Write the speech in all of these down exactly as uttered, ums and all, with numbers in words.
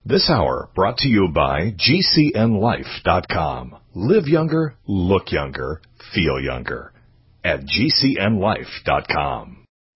This hour brought to you by G C N life dot com. Live younger, look younger, feel younger at G C N life dot com.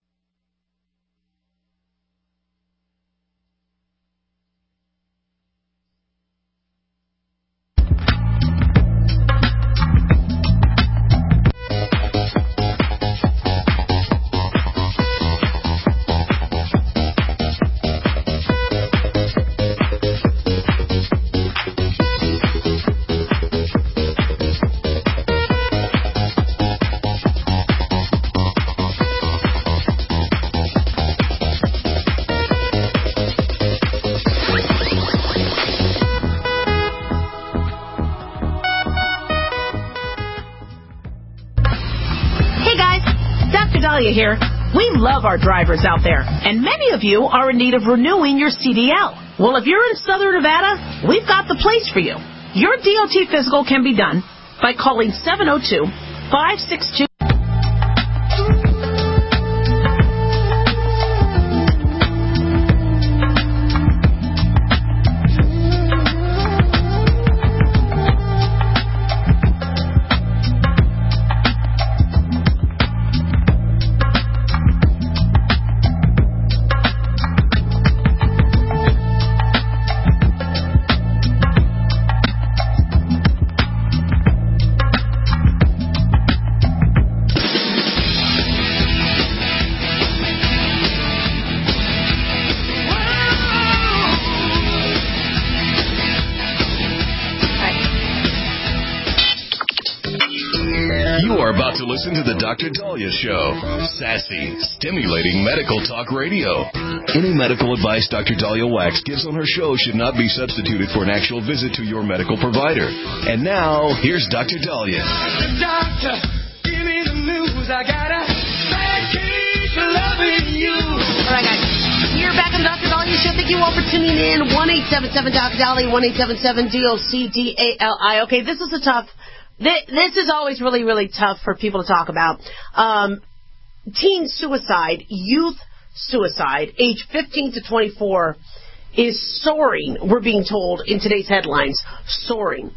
Here. We love our drivers out there, and many of you are in need of renewing your C D L. Well, if you're in Southern Nevada, we've got the place for you. Your D O T physical can be done by calling seven oh two, five six two. Listen to the Doctor Dahlia Show. Sassy, stimulating medical talk radio. Any medical advice Doctor Dahlia Wax gives on her show should not be substituted for an actual visit to your medical provider. And now, here's Doctor Dahlia. Doctor, give me the news. I gotta keep loving you. All right, guys. You're back on the Doctor Dahlia Show. Thank you all for tuning in. one eight seven seven Doctor Dahlia, one eight seven seven D O C D A L I. Okay, this is a tough... This is always really, really tough for people to talk about. Um, teen suicide, youth suicide, age fifteen to twenty-four, is soaring, we're being told in today's headlines, soaring.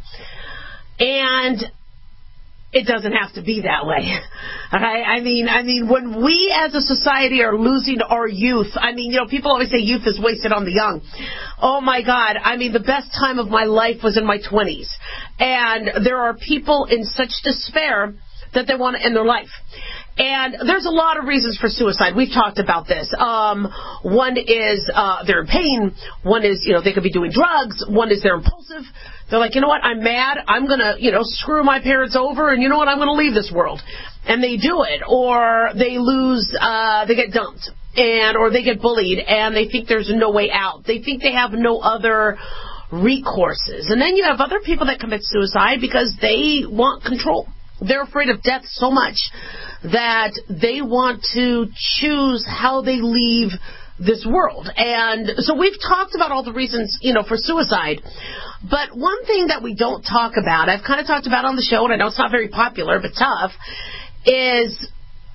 And it doesn't have to be that way. Okay? I mean, I mean, when we as a society are losing our youth, I mean, you know, people always say youth is wasted on the young. Oh my God. I mean, the best time of my life was in my twenties. And there are people in such despair that they want to end their life. And there's a lot of reasons for suicide. We've talked about this. Um, one is uh, they're in pain. One is, you know, they could be doing drugs. One is they're impulsive. They're like, you know what, I'm mad. I'm going to, you know, screw my parents over. And you know what, I'm going to leave this world. And they do it. Or they lose, uh, they get dumped. And or they get bullied. And they think there's no way out. They think they have no other recourses. And then you have other people that commit suicide because they want control. They're afraid of death so much that they want to choose how they leave this world. And so we've talked about all the reasons, you know, for suicide. But one thing that we don't talk about, I've kind of talked about on the show, and I know it's not very popular, but tough, is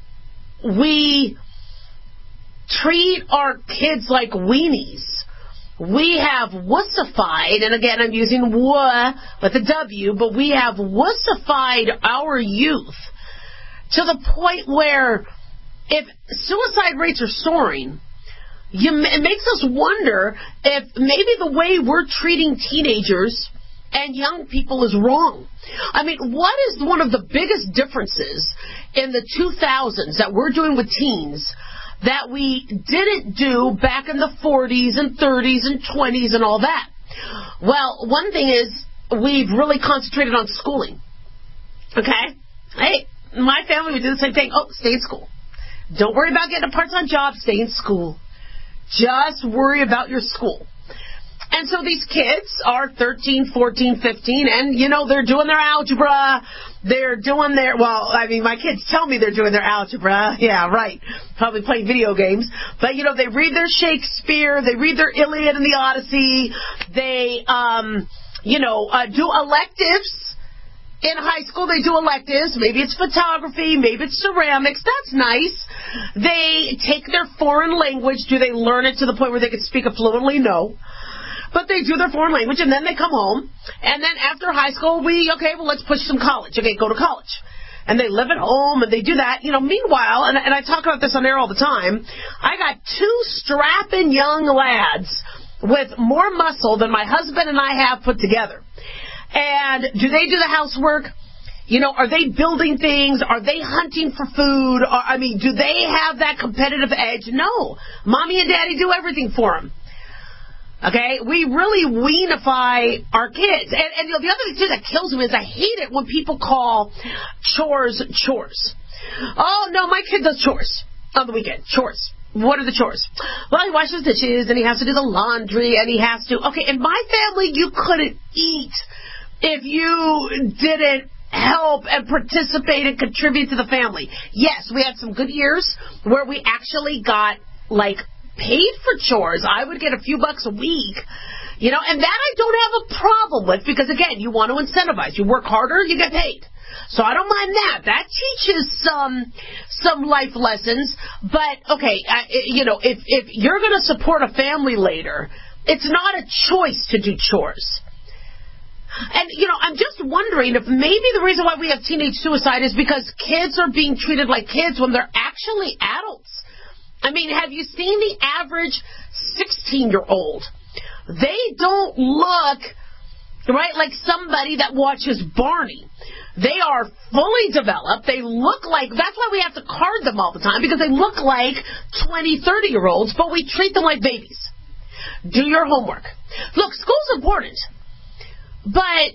we treat our kids like weenies. We have wussified, and again, I'm using wuh with a W, but we have wussified our youth to the point where if suicide rates are soaring, you, it makes us wonder if maybe the way we're treating teenagers and young people is wrong. I mean, what is one of the biggest differences in the two thousands that we're doing with teens that we didn't do back in the forties and thirties and twenties and all that? Well, one thing is we've really concentrated on schooling. Okay? Hey, my family would do the same thing. Oh, stay in school. Don't worry about getting a part-time job. Stay in school. Just worry about your school. And so these kids are thirteen, fourteen, fifteen, and, you know, they're doing their algebra. They're doing their, well, I mean, my kids tell me they're doing their algebra. Yeah, right. Probably playing video games. But, you know, they read their Shakespeare. They read their Iliad and the Odyssey. They, um, you know, uh, do electives. In high school, they do electives. Maybe it's photography. Maybe it's ceramics. That's nice. They take their foreign language. Do they learn it to the point where they can speak it fluently? No. But they do their foreign language, and then they come home. And then after high school, we, okay, well, let's push some college. Okay, go to college. And they live at home, and they do that. You know, meanwhile, and, and I talk about this on air all the time, I got two strapping young lads with more muscle than my husband and I have put together. And do they do the housework? You know, are they building things? Are they hunting for food? Or, I mean, do they have that competitive edge? No. Mommy and Daddy do everything for them. Okay? We really weanify our kids. And, and you know, the other thing, too, that kills me is I hate it when people call chores chores. Oh, no, my kid does chores on the weekend. Chores. What are the chores? Well, he washes dishes, and he has to do the laundry, and he has to... Okay, in my family, you couldn't eat if you didn't help and participate and contribute to the family. Yes, we had some good years where we actually got, like, paid for chores. I would get a few bucks a week, you know, and that I don't have a problem with because, again, you want to incentivize. You work harder, you get paid. So I don't mind that. That teaches some some life lessons. But, okay, I, you know, if, if you're going to support a family later, it's not a choice to do chores. And, you know, I'm just wondering if maybe the reason why we have teenage suicide is because kids are being treated like kids when they're actually adults. I mean, have you seen the average sixteen-year-old? They don't look, right, like somebody that watches Barney. They are fully developed. They look like, that's why we have to card them all the time, because they look like twenty, thirty-year-olds, but we treat them like babies. Do your homework. Look, school's important. But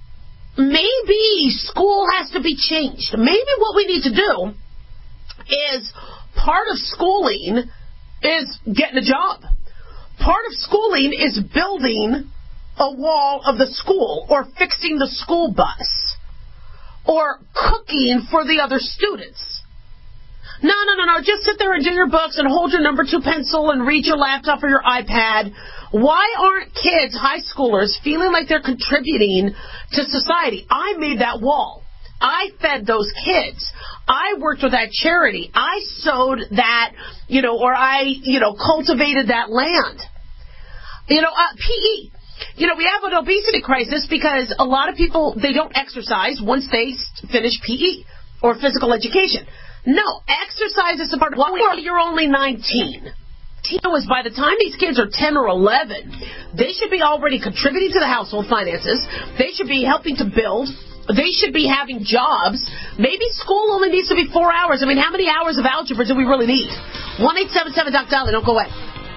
maybe school has to be changed. Maybe what we need to do is part of schooling is getting a job. Part of schooling is building a wall of the school or fixing the school bus or cooking for the other students. No, no, no, no. Just sit there and do your books and hold your number two pencil and read your laptop or your iPad. Why aren't kids, high schoolers, feeling like they're contributing to society? I made that wall. I fed those kids. I worked with that charity. I sowed that, you know, or I, you know, cultivated that land. You know, uh, P E. You know, we have an obesity crisis because a lot of people, they don't exercise once they finish P E or physical education. No, exercise is a part of it. Well, you're only nineteen. You know, is by the time these kids are ten or eleven, they should be already contributing to the household finances. They should be helping to build. They should be having jobs. Maybe school only needs to be four hours. I mean, how many hours of algebra do we really need? one eight seven seven Doc Dolly. Don't go away.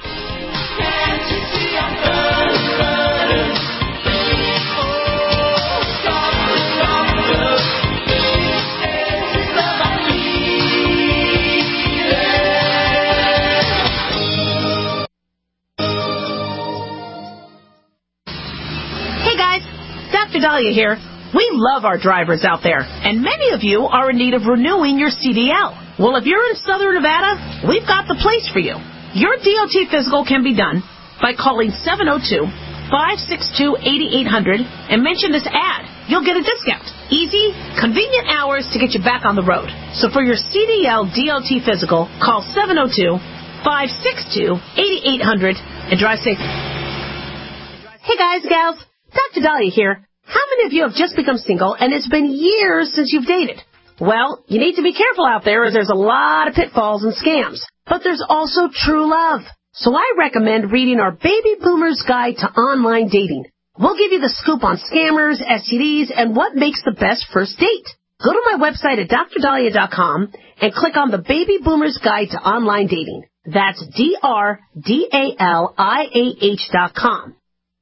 Doctor Dahlia here. We love our drivers out there, and many of you are in need of renewing your C D L. Well, if you're in Southern Nevada, we've got the place for you. Your D O T physical can be done by calling seven oh two, five six two, eight eight hundred and mention this ad. You'll get a discount. Easy, convenient hours to get you back on the road. So for your C D L D O T physical, call seven oh two, five six two, eight eight hundred and drive safe. Hey guys, gals, Doctor Dahlia here. How many of you have just become single and it's been years since you've dated? Well, you need to be careful out there as there's a lot of pitfalls and scams. But there's also true love. So I recommend reading our Baby Boomer's Guide to Online Dating. We'll give you the scoop on scammers, S T Ds, and what makes the best first date. Go to my website at dr dahlia dot com and click on the Baby Boomer's Guide to Online Dating. That's D R D A L I A H dot com.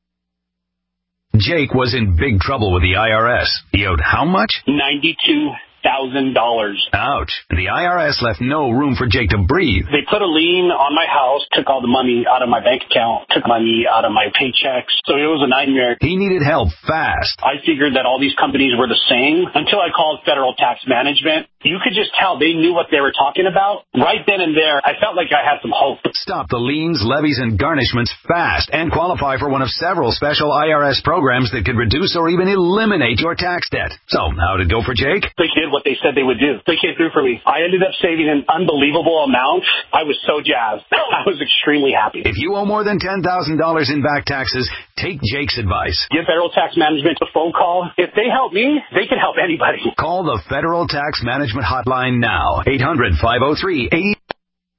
Jake was in big trouble with the I R S. He owed how much? ninety-two thousand dollars. Ouch. And the I R S left no room for Jake to breathe. They put a lien on my house, took all the money out of my bank account, took money out of my paychecks. So it was a nightmare. He needed help fast. I figured that all these companies were the same until I called Federal Tax Management. You could just tell they knew what they were talking about. Right then and there, I felt like I had some hope. Stop the liens, levies, and garnishments fast and qualify for one of several special I R S programs that could reduce or even eliminate your tax debt. So, how'd it go for Jake? The kid what they said they would do. They came through for me. I ended up saving an unbelievable amount. I was so jazzed. I was extremely happy. If you owe more than ten thousand dollars in back taxes, take Jake's advice. Give Federal Tax Management a phone call. If they help me, they can help anybody. Call the Federal Tax Management Hotline now. eight hundred, five oh three, eight oh.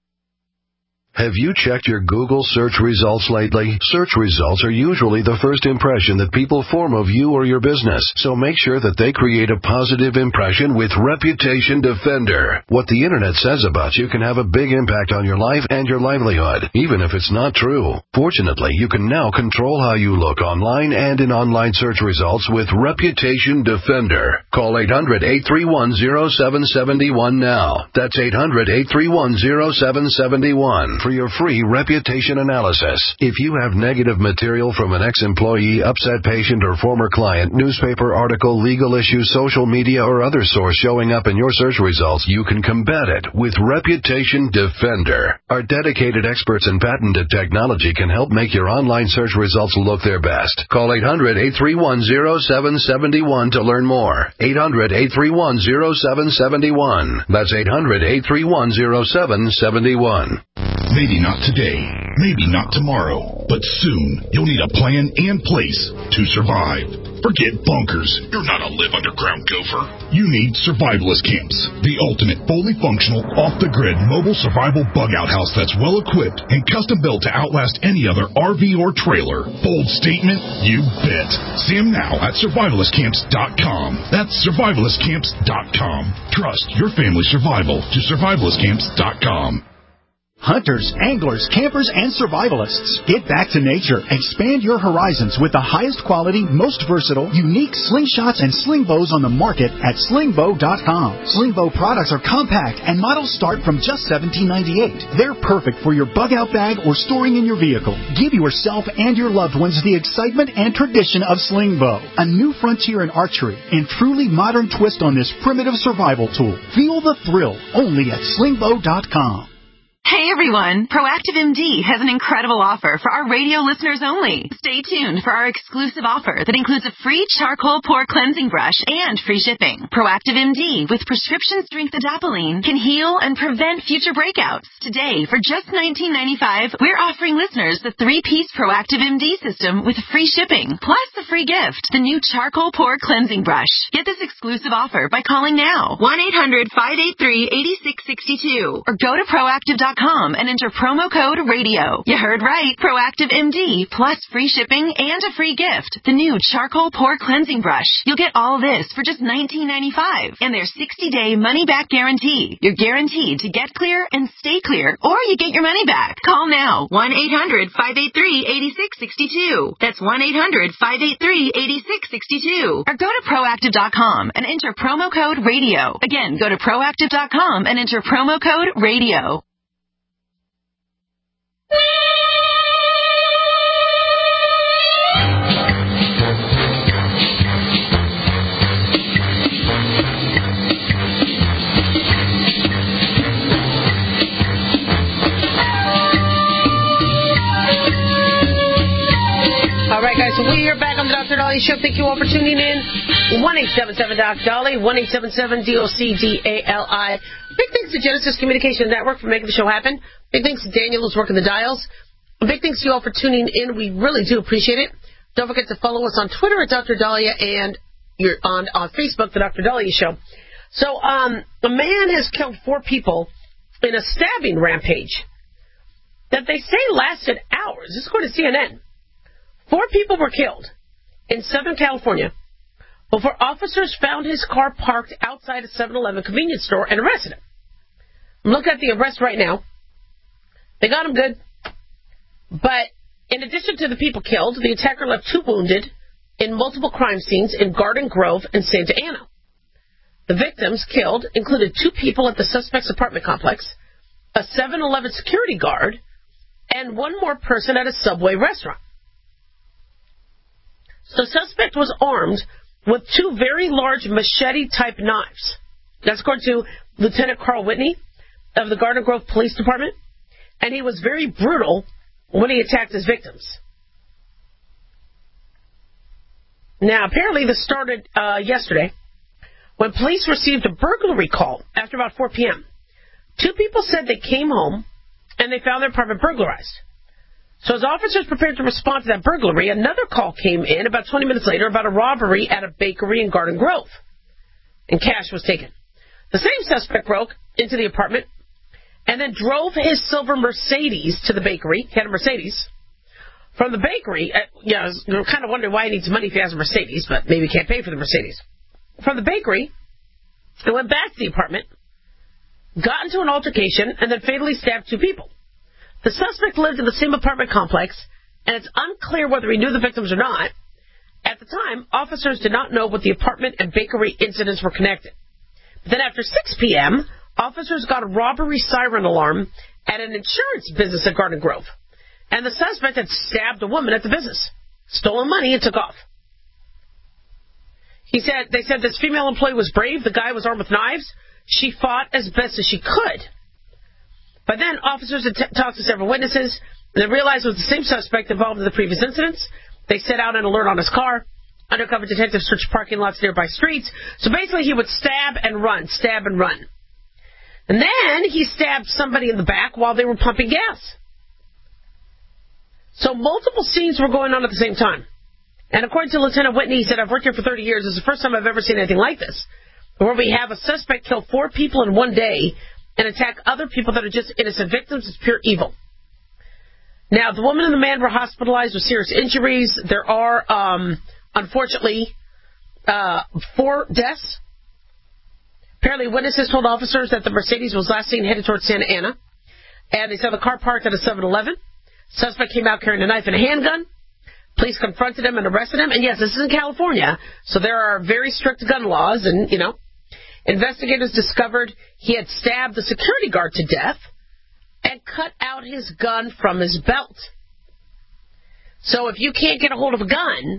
Have you checked your Google search results lately? Search results are usually the first impression that people form of you or your business, so make sure that they create a positive impression with Reputation Defender. What the internet says about you can have a big impact on your life and your livelihood, even if it's not true. Fortunately, you can now control how you look online and in online search results with Reputation Defender. Call eight hundred, eight three one, oh seven seven one now. That's eight hundred, eight three one, oh seven seven one. For your free reputation analysis. If you have negative material from an ex-employee, upset patient, or former client, newspaper article, legal issue, social media, or other source showing up in your search results, you can combat it with Reputation Defender. Our dedicated experts in patented technology can help make your online search results look their best. Call eight hundred, eight three one, oh seven seven one to learn more. eight hundred, eight three one, oh seven seven one. That's eight hundred, eight three one, oh seven seven one. Maybe not today, maybe not tomorrow, but soon you'll need a plan and place to survive. Forget bunkers. You're not a live underground gopher. You need Survivalist Camps, the ultimate fully functional, off-the-grid mobile survival bug-out house that's well-equipped and custom-built to outlast any other R V or trailer. Bold statement? You bet. See them now at survivalist camps dot com. That's survivalist camps dot com. Trust your family's survival to survivalist camps dot com. Hunters, anglers, campers, and survivalists. Get back to nature. Expand your horizons with the highest quality, most versatile, unique slingshots and sling bows on the market at sling bow dot com. Sling bow products are compact and models start from just seventeen ninety-eight. They're perfect for your bug-out bag or storing in your vehicle. Give yourself and your loved ones the excitement and tradition of sling bow. A new frontier in archery and truly modern twist on this primitive survival tool. Feel the thrill only at sling bow dot com. Hey everyone, Proactive M D has an incredible offer for our radio listeners only. Stay tuned for our exclusive offer that includes a free charcoal pore cleansing brush and free shipping. Proactive M D with prescription strength adapalene can heal and prevent future breakouts. Today, for just nineteen ninety-five dollars, we're offering listeners the three-piece Proactive M D system with free shipping, plus the free gift, the new charcoal pore cleansing brush. Get this exclusive offer by calling now, one eight hundred, five eight three, eight six six two, or go to proactive dot com and enter promo code radio. You heard right. Proactive M D plus free shipping and a free gift. The new charcoal pore cleansing brush. You'll get all this for just nineteen ninety-five dollars and their sixty-day money-back guarantee. You're guaranteed to get clear and stay clear, or you get your money back. Call now. one eight hundred, five eight three, eight six six two. That's one eight hundred, five eight three, eight six six two. Or go to proactive dot com and enter promo code radio. Again, go to proactive dot com and enter promo code radio. All right, guys, so we are back on the Doctor Dolly Show. Thank you all for tuning in. one eight seven seven Doc Dolly, one eight seven seven D O C D A L I. Big thanks to Genesis Communication Network for making the show happen. Big thanks to Daniel who's working the dials. Big thanks to you all for tuning in. We really do appreciate it. Don't forget to follow us on Twitter at Doctor Dahlia, and you're on, on Facebook, the Doctor Dahlia Show. So, um, a man has killed four people in a stabbing rampage that they say lasted hours. This is according to C N N. Four people were killed in Southern California before officers found his car parked outside a seven eleven convenience store and arrested him. I'm looking at the arrest right now. They got him good. But in addition to the people killed, the attacker left two wounded in multiple crime scenes in Garden Grove and Santa Ana. The victims killed included two people at the suspect's apartment complex, a seven eleven security guard, and one more person at a Subway restaurant. So the suspect was armed with two very large machete-type knives. That's according to Lieutenant Carl Whitney of the Garden Grove Police Department. And he was very brutal when he attacked his victims. Now, apparently this started uh, yesterday when police received a burglary call after about four p.m. Two people said they came home and they found their apartment burglarized. So as officers prepared to respond to that burglary, another call came in about twenty minutes later about a robbery at a bakery in Garden Grove, and cash was taken. The same suspect broke into the apartment and then drove his silver Mercedes to the bakery. He had a Mercedes. From the bakery, uh, you know, you're kind of wondering why he needs money if he has a Mercedes, but maybe he can't pay for the Mercedes. From the bakery, he went back to the apartment, got into an altercation, and then fatally stabbed two people. The suspect lived in the same apartment complex, and it's unclear whether he knew the victims or not. At the time, officers did not know what the apartment and bakery incidents were connected. But then after six p.m., officers got a robbery siren alarm at an insurance business at Garden Grove. And the suspect had stabbed a woman at the business, stolen money, and took off. He said, they said this female employee was brave. The guy was armed with knives. She fought as best as she could. By then, officers had t- talked to several witnesses, and they realized it was the same suspect involved in the previous incidents. They set out an alert on his car. Undercover detectives searched parking lots nearby streets. So basically, he would stab and run, stab and run. And then he stabbed somebody in the back while they were pumping gas. So multiple scenes were going on at the same time. And according to Lieutenant Whitney, he said, I've worked here for thirty years. It's the first time I've ever seen anything like this, where we have a suspect kill four people in one day and attack other people that are just innocent victims. It's pure evil. Now, the woman and the man were hospitalized with serious injuries. There are, um, unfortunately, uh, four deaths. Apparently, witnesses told officers that the Mercedes was last seen headed towards Santa Ana, and they saw the car parked at a seven eleven. Suspect came out carrying a knife and a handgun. Police confronted him and arrested him. And yes, this is in California, so there are very strict gun laws. And, you know, investigators discovered he had stabbed the security guard to death and cut out his gun from his belt. So if you can't get a hold of a gun,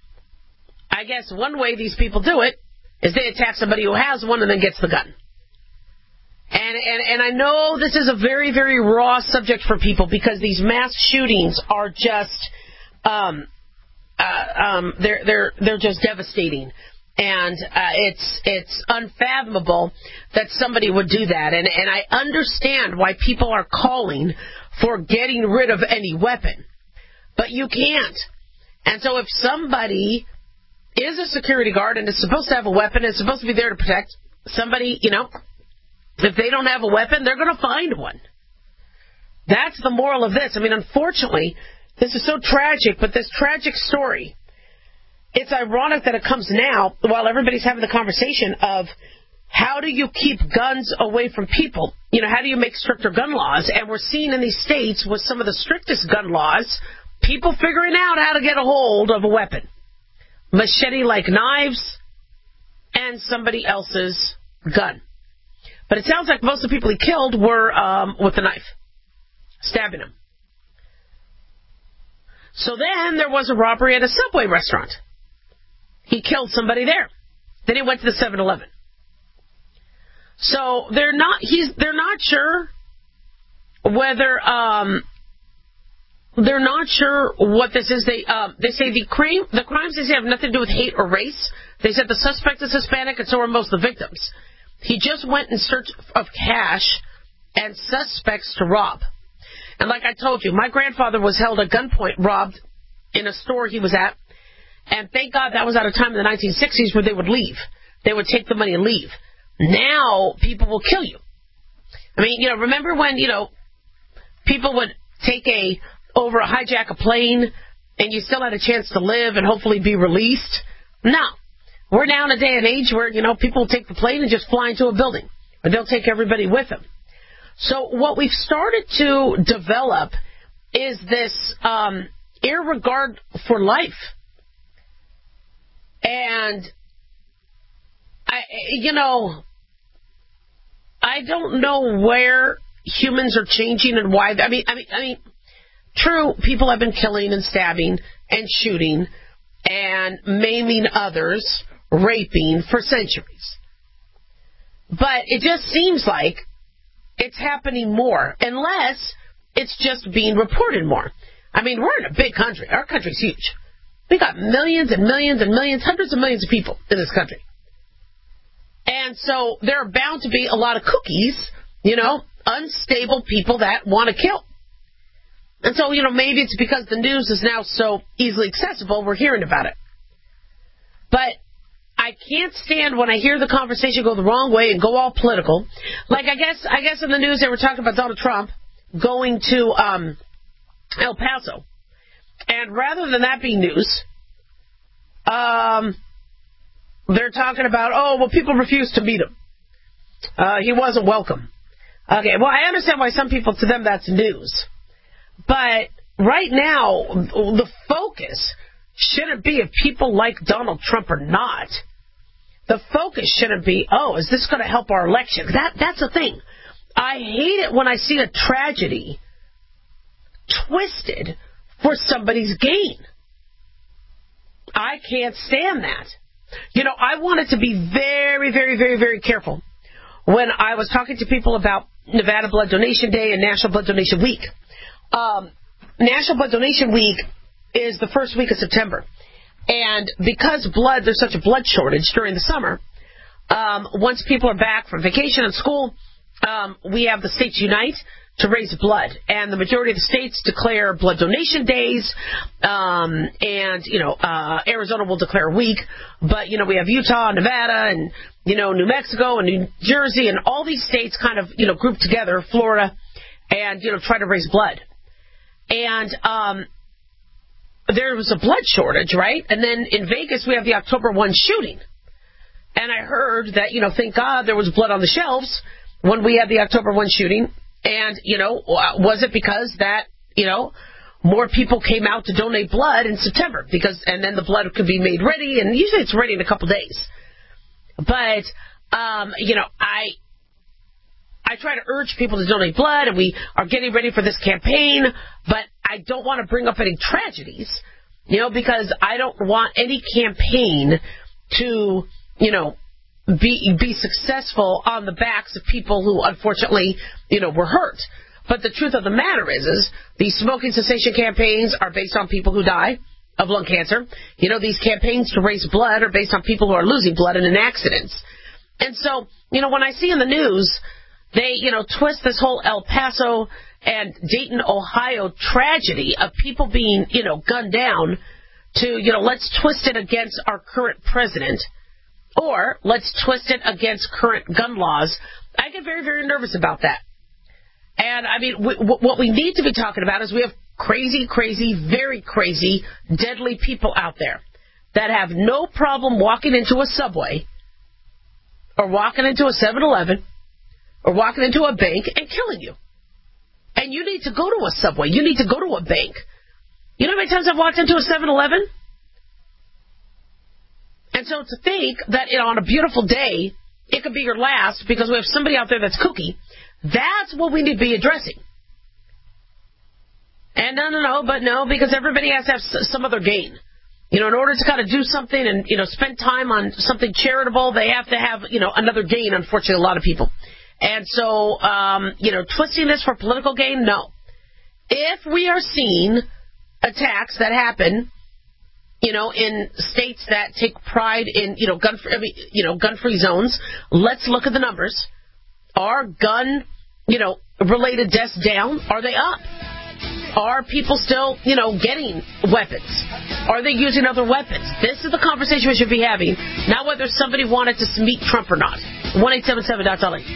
I guess one way these people do it is they attack somebody who has one and then gets the gun. And, and and I know this is a very, very raw subject for people because these mass shootings are just, um, uh, um, they're they're they're just devastating, and uh, it's it's unfathomable that somebody would do that. And and I understand why people are calling for getting rid of any weapon, but you can't. And so if somebody is a security guard and is supposed to have a weapon, is supposed to be there to protect somebody, you know. If they don't have a weapon, they're going to find one. That's the moral of this. I mean, unfortunately, this is so tragic, but this tragic story, it's ironic that it comes now while everybody's having the conversation of how do you keep guns away from people? You know, how do you make stricter gun laws? And we're seeing in these states with some of the strictest gun laws, people figuring out how to get a hold of a weapon. Machete-like knives and somebody else's gun. But it sounds like most of the people he killed were um, with a knife, stabbing him. So then there was a robbery at a Subway restaurant. He killed somebody there. Then he went to the seven eleven. So they're not. He's. They're not sure whether. Um, they're not sure what this is. They. Um, they say the crime. The crimes they say have nothing to do with hate or race. They said the suspect is Hispanic, and so are most of the victims. He just went in search of cash and suspects to rob. And like I told you, my grandfather was held at gunpoint, robbed in a store he was at. And thank God that was at a time in the nineteen sixties where they would leave. They would take the money and leave. Now, people will kill you. I mean, you know, remember when, you know, people would take a, over a hijack a plane and you still had a chance to live and hopefully be released? No. We're now in a day and age where, you know, people will take the plane and just fly into a building. Or they'll take everybody with them. So what we've started to develop is this um, irregard for life. And, I, you know, I don't know where humans are changing and why. I mean, I mean, I mean, true, people have been killing and stabbing and shooting and maiming others, raping for centuries. But it just seems like it's happening more, unless it's just being reported more. I mean, we're in a big country. Our country's huge. We got millions and millions and millions, hundreds of millions of people in this country. And so there are bound to be a lot of cookies, you know, unstable people that want to kill. And so, you know, maybe it's because the news is now so easily accessible, we're hearing about it. But I can't stand when I hear the conversation go the wrong way and go all political. Like, I guess I guess in the news they were talking about Donald Trump going to um, El Paso. And rather than that being news, um, they're talking about, oh, well, people refused to meet him. Uh, he wasn't welcome. Okay, well, I understand why some people, to them, that's news. But right now, the focus shouldn't be if people like Donald Trump or not. The focus shouldn't be, oh, is this going to help our election? That That's the thing. I hate it when I see a tragedy twisted for somebody's gain. I can't stand that. You know, I wanted to be very, very, very, very careful when I was talking to people about Nevada Blood Donation Day and National Blood Donation Week. Um, National Blood Donation Week is the first week of September. And because blood, there's such a blood shortage during the summer, um, once people are back from vacation and school, um, we have the states unite to raise blood. And the majority of the states declare blood donation days, um, and, you know, uh, Arizona will declare a week. But, you know, we have Utah, Nevada, and, you know, New Mexico and New Jersey, and all these states kind of, you know, group together, Florida, and, you know, try to raise blood. And um, there was a blood shortage, right? And then in Vegas, we have the October first shooting. And I heard that, you know, thank God there was blood on the shelves when we had the October first shooting. And, you know, was it because that, you know, more people came out to donate blood in September? Because, and then the blood could be made ready, and usually it's ready in a couple days. But, um, you know, I I try to urge people to donate blood, and we are getting ready for this campaign, but I don't want to bring up any tragedies, you know, because I don't want any campaign to, you know, be be successful on the backs of people who unfortunately, you know, were hurt. But the truth of the matter is, is these smoking cessation campaigns are based on people who die of lung cancer. You know, these campaigns to raise blood are based on people who are losing blood in accidents. And so, you know, when I see in the news, they, you know, twist this whole El Paso and Dayton, Ohio tragedy of people being, you know, gunned down to, you know, let's twist it against our current president, or let's twist it against current gun laws. I get very, very nervous about that. And, I mean, w- w- what we need to be talking about is we have crazy, crazy, very crazy, deadly people out there that have no problem walking into a Subway or walking into a seven eleven or walking into a bank and killing you. And you need to go to a Subway. You need to go to a bank. You know how many times I've walked into a seven eleven? And so to think that, you know, on a beautiful day, it could be your last because we have somebody out there that's kooky, that's what we need to be addressing. And no, no, no, but no, because everybody has to have some other gain. You know, in order to kind of do something and, you know, spend time on something charitable, they have to have, you know, another gain, unfortunately, a lot of people. And so, um, you know, twisting this for political gain, no. If we are seeing attacks that happen, you know, in states that take pride in, you know, gun, I mean, you know, gun-free zones, let's look at the numbers. Are gun, you know, related deaths down? Are they up? Are people still, you know, getting weapons? Are they using other weapons? This is the conversation we should be having, not whether somebody wanted to meet Trump or not. one eight seven seven dot L A.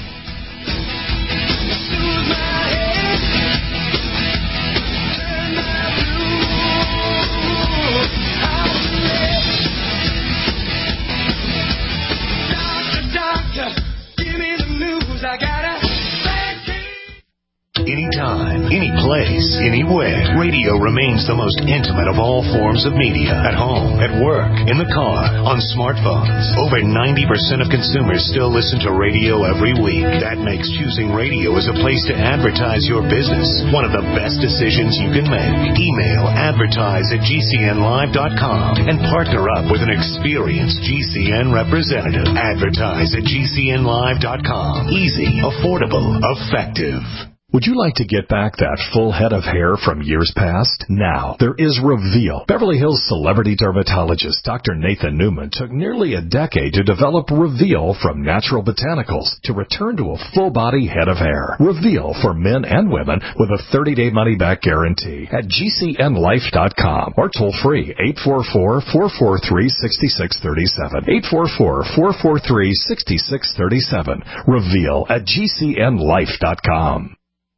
Anytime, any place, anywhere, radio remains the most intimate of all forms of media. At home, at work, in the car, on smartphones. Over ninety percent of consumers still listen to radio every week. That makes choosing radio as a place to advertise your business one of the best decisions you can make. Email advertise at G C N live dot com and partner up with an experienced G C N representative. Advertise at G C N live dot com. Easy, affordable, effective. Would you like to get back that full head of hair from years past? Now, there is Reveal. Beverly Hills celebrity dermatologist Doctor Nathan Newman took nearly a decade to develop Reveal from natural botanicals to return to a full-body head of hair. Reveal for men and women with a thirty-day money-back guarantee at G C N life dot com or toll-free eight four four, four four three, six six three seven. eight four four, four four three, six six three seven. Reveal at G C N life dot com.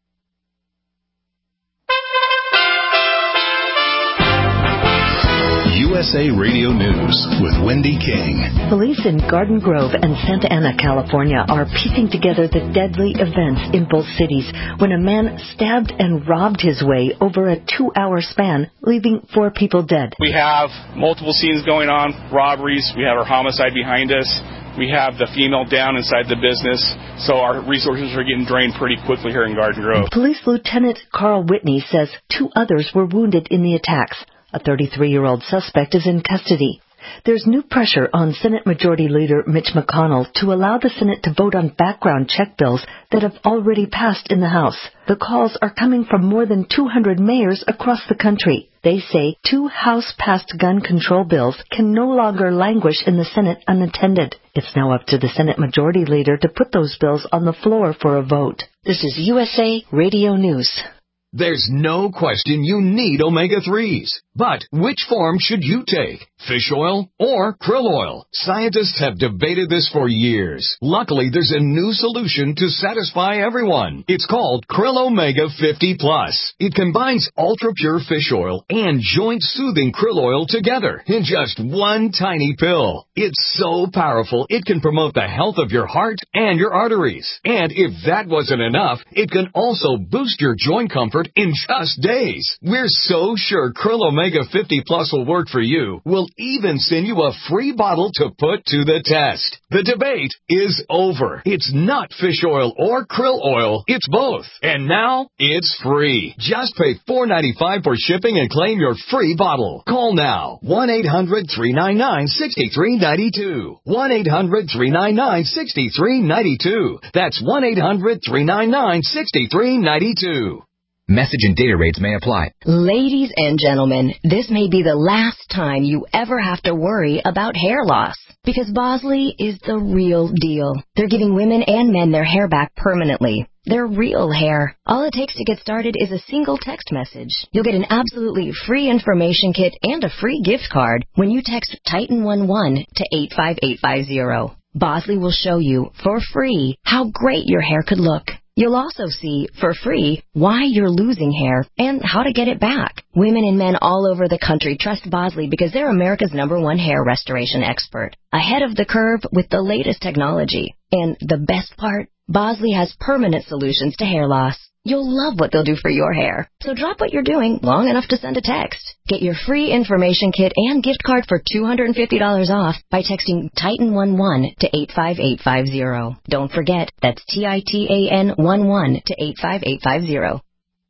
U S A Radio News with Wendy King. Police in Garden Grove and Santa Ana, California are piecing together the deadly events in both cities when a man stabbed and robbed his way over a two-hour span, leaving four people dead. We have multiple scenes going on, robberies. We have our homicide behind us. We have the female down inside the business, so our resources are getting drained pretty quickly here in Garden Grove. Police Lieutenant Carl Whitney says two others were wounded in the attacks. A thirty-three-year-old suspect is in custody. There's new pressure on Senate Majority Leader Mitch McConnell to allow the Senate to vote on background check bills that have already passed in the House. The calls are coming from more than two hundred mayors across the country. They say two House-passed gun control bills can no longer languish in the Senate unattended. It's now up to the Senate Majority Leader to put those bills on the floor for a vote. This is U S A Radio News. There's no question you need omega threes. But which form should you take? Fish oil or krill oil? Scientists have debated this for years. Luckily, there's a new solution to satisfy everyone. It's called Krill Omega fifty plus. It combines ultra-pure fish oil and joint-soothing krill oil together in just one tiny pill. It's so powerful, it can promote the health of your heart and your arteries. And if that wasn't enough, it can also boost your joint comfort in just days. We're so sure Krill Omega fifty plus will work for you. We'll even send you a free bottle to put to the test. The debate is over. It's not fish oil or krill oil. It's both. And now it's free. Just pay four dollars and ninety-five cents for shipping and claim your free bottle. Call now. one eight hundred, three nine nine, six three nine two. one eight hundred, three nine nine, six three nine two. That's one eight hundred, three nine nine, six three nine two. Message and data rates may apply. Ladies and gentlemen, this may be the last time you ever have to worry about hair loss. Because Bosley is the real deal. They're giving women and men their hair back permanently. Their real hair. All it takes to get started is a single text message. You'll get an absolutely free information kit and a free gift card when you text Titan eleven to eight five eight five zero. Bosley will show you, for free, how great your hair could look. You'll also see, for free, why you're losing hair and how to get it back. Women and men all over the country trust Bosley because they're America's number one hair restoration expert. Ahead of the curve with the latest technology. And the best part, Bosley has permanent solutions to hair loss. You'll love what they'll do for your hair. So drop what you're doing long enough to send a text. Get your free information kit and gift card for two hundred fifty dollars off by texting Titan eleven to eight five eight five zero. Don't forget, that's T I T A N eleven to eight five eight five zero.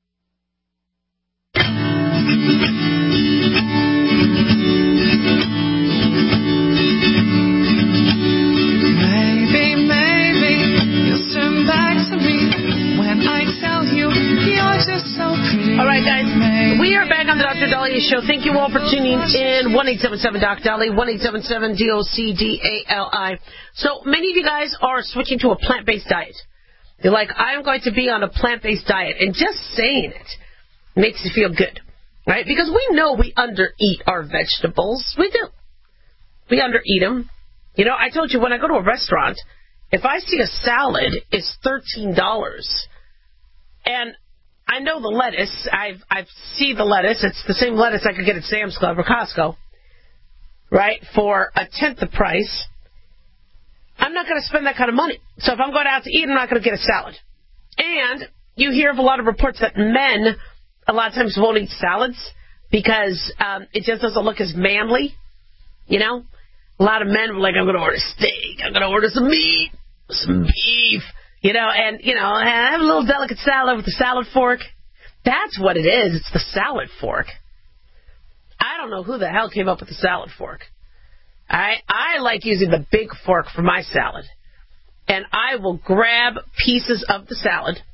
Maybe, maybe you'll turn back to me when I tell you you're just so pretty. All right, guys, we are back on the Doctor Dahlia Show. Thank you all for tuning in. one eight seven seven D O C Dahlia, one eight seven seven D O C D A L I. So many of you guys are switching to a plant-based diet. You're like, I'm going to be on a plant-based diet. And just saying it makes you feel good, right? Because we know we undereat our vegetables. We do. We undereat them. You know, I told you when I go to a restaurant, if I see a salad, it's thirteen dollars. And I know the lettuce. I've I've seen the lettuce. It's the same lettuce I could get at Sam's Club or Costco, right, for a tenth the price. I'm not going to spend that kind of money. So if I'm going out to eat, I'm not going to get a salad. And you hear of a lot of reports that men a lot of times won't eat salads because um, it just doesn't look as manly, you know. A lot of men were like, I'm going to order steak. I'm going to order some meat, some beef. You know, and, you know, have a little delicate salad with the salad fork. That's what it is. It's the salad fork. I don't know who the hell came up with the salad fork. I I like using the big fork for my salad. And I will grab pieces of the salad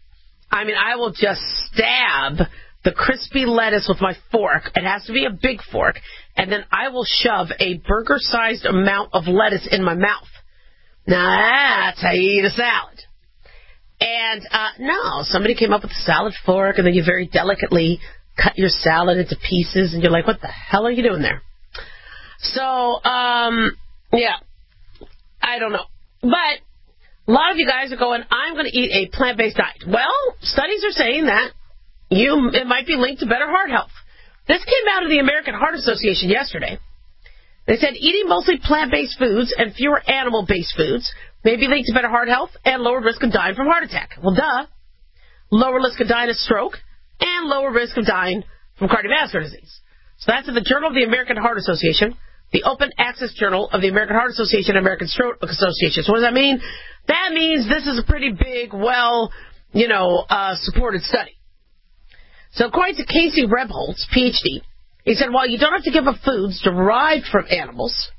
I mean, I will just stab the crispy lettuce with my fork. It has to be a big fork. And then I will shove a burger-sized amount of lettuce in my mouth. Now, that's how you eat a salad. And, uh, no, somebody came up with a salad fork, and then you very delicately cut your salad into pieces, and you're like, what the hell are you doing there? So, um, yeah, I don't know. But a lot of you guys are going, I'm going to eat a plant-based diet. Well, studies are saying that you it might be linked to better heart health. This came out of the American Heart Association yesterday. They said eating mostly plant-based foods and fewer animal-based foods may be linked to better heart health and lower risk of dying from heart attack. Well, duh. Lower risk of dying of stroke and lower risk of dying from cardiovascular disease. So that's in the Journal of the American Heart Association, the Open Access Journal of the American Heart Association and American Stroke Association. So what does that mean? That means this is a pretty big, well, you know, uh, supported study. So according to Casey Rebholz, P H D, he said, while you don't have to give up foods derived from animals,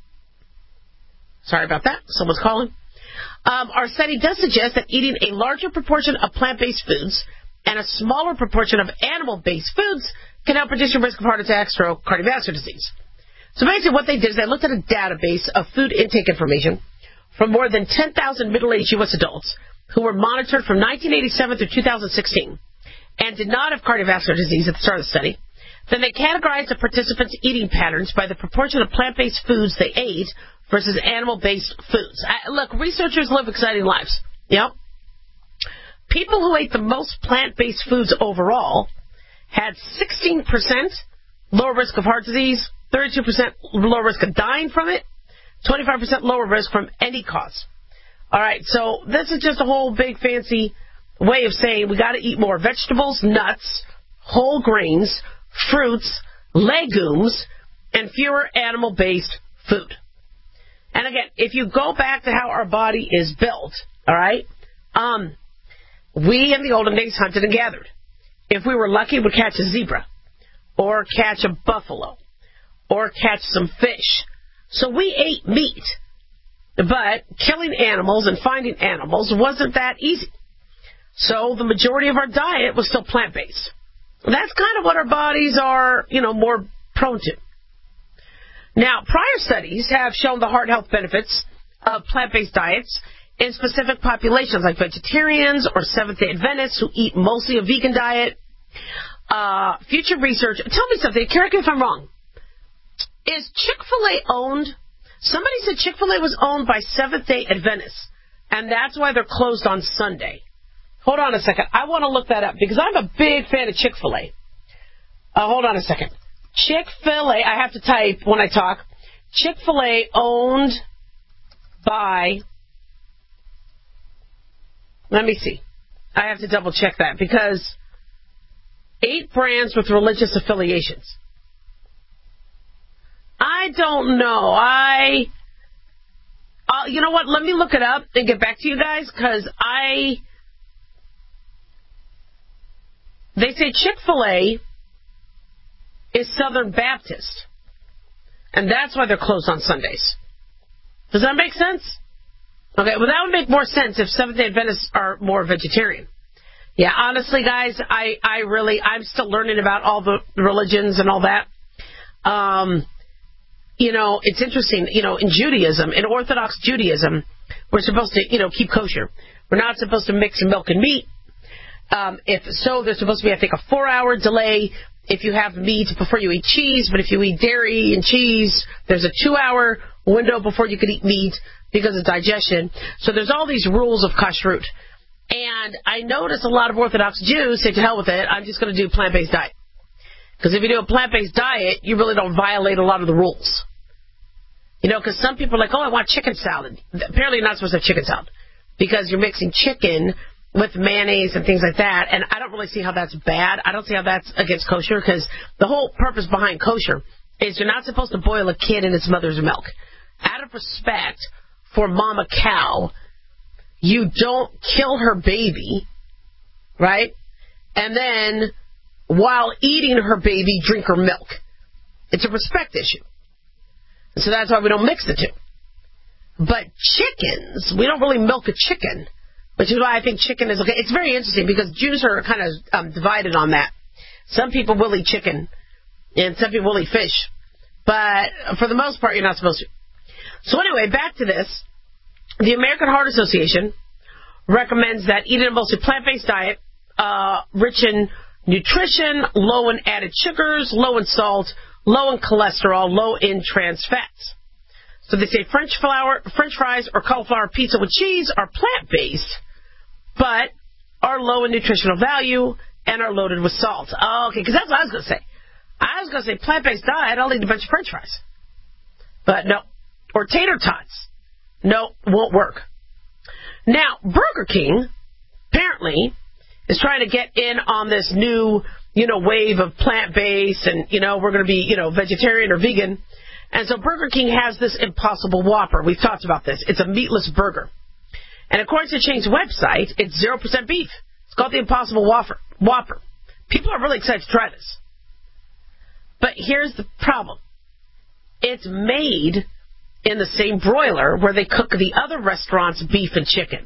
sorry about that, someone's calling, um, our study does suggest that eating a larger proportion of plant-based foods and a smaller proportion of animal-based foods can help reduce your risk of heart attack, stroke, cardiovascular disease. So basically what they did is they looked at a database of food intake information from more than ten thousand middle-aged U S adults who were monitored from nineteen eighty-seven through two thousand sixteen and did not have cardiovascular disease at the start of the study. Then they categorized the participants' eating patterns by the proportion of plant-based foods they ate versus animal-based foods. I, look, researchers live exciting lives. Yep. People who ate the most plant-based foods overall had sixteen percent lower risk of heart disease, thirty-two percent lower risk of dying from it, twenty-five percent lower risk from any cause. All right, so this is just a whole big fancy way of saying we got to eat more vegetables, nuts, whole grains, fruits, legumes, and fewer animal-based food. And again, if you go back to how our body is built, all right, um, we in the olden days hunted and gathered. If we were lucky, we'd catch a zebra or catch a buffalo or catch some fish. So we ate meat. But killing animals and finding animals wasn't that easy. So the majority of our diet was still plant-based. That's kind of what our bodies are, you know, more prone to. Now, prior studies have shown the heart health benefits of plant-based diets in specific populations like vegetarians or Seventh-day Adventists who eat mostly a vegan diet. Uh, future research, tell me something, correct me if I'm wrong. Is Chick-fil-A owned? Somebody said Chick-fil-A was owned by Seventh-day Adventists, and that's why they're closed on Sunday. Hold on a second. I want to look that up because I'm a big fan of Chick-fil-A. Uh, hold on a second. Chick-fil-A, I have to type when I talk. Chick-fil-A owned by, let me see. I have to double check that because eight brands with religious affiliations. I don't know. I, uh, you know what? Let me look it up and get back to you guys because I, they say Chick-fil-A is Southern Baptist, and that's why they're closed on Sundays. Does that make sense? Okay, well, that would make more sense if Seventh-day Adventists are more vegetarian. Yeah, honestly, guys, I, I really, I'm still learning about all the religions and all that. Um, you know, it's interesting, you know, in Judaism, in Orthodox Judaism, we're supposed to, you know, keep kosher. We're not supposed to mix milk and meat. Um, if so, there's supposed to be, I think, a four-hour delay if you have meat before you eat cheese, but if you eat dairy and cheese, there's a two-hour window before you can eat meat because of digestion. So there's all these rules of kashrut. And I notice a lot of Orthodox Jews say, to hell with it, I'm just going to do plant-based diet. Because if you do a plant-based diet, you really don't violate a lot of the rules. You know, because some people are like, oh, I want chicken salad. Apparently you're not supposed to have chicken salad because you're mixing chicken with mayonnaise and things like that, and I don't really see how that's bad. I don't see how that's against kosher because the whole purpose behind kosher is you're not supposed to boil a kid in its mother's milk. Out of respect for mama cow, you don't kill her baby, right? And then while eating her baby, drink her milk. It's a respect issue. So that's why we don't mix the two. But chickens, we don't really milk a chicken. which is why I think chicken is okay. It's very interesting because Jews are kind of um, divided on that. Some people will eat chicken, and some people will eat fish. But for the most part, you're not supposed to. So anyway, back to this. The American Heart Association recommends that eating a mostly plant-based diet, uh, rich in nutrition, low in added sugars, low in salt, low in cholesterol, low in trans fats. So they say French flour, French fries or cauliflower pizza with cheese are plant-based, but are low in nutritional value and are loaded with salt. Oh, okay, because that's what I was going to say. I was going to say plant-based diet, I'll eat a bunch of French fries. But no. Or tater tots. No, won't work. Now, Burger King, apparently, is trying to get in on this new, you know, wave of plant-based and, you know, we're going to be, you know, vegetarian or vegan. And so Burger King has this Impossible Whopper. We've talked about this. It's a meatless burger. And according to the chain's website, it's zero percent beef. It's called the Impossible Whopper. Whopper. People are really excited to try this. But here's the problem. It's made in the same broiler where they cook the other restaurants' beef and chicken.